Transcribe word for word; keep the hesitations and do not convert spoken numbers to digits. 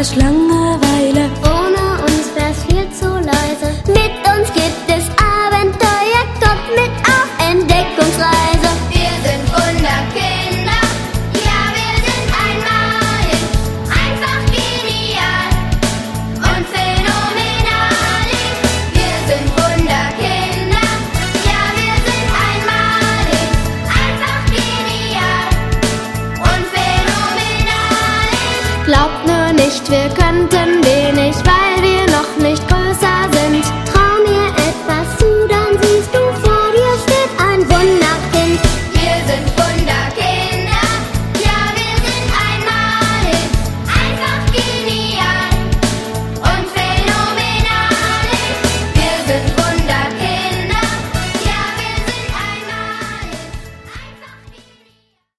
herrscht Langeweile. Ohne uns wär's viel zu leise. Mit uns gibt es Abenteuer, kommt mit auf Entdeckungsreise. Wir sind Wunderkinder, ja wir sind einmalig, einfach genial und phänomenalig. Wir sind Wunderkinder, ja wir sind einmalig, einfach genial und phänomenalig. Glaubt nur nicht, wir könnten wenig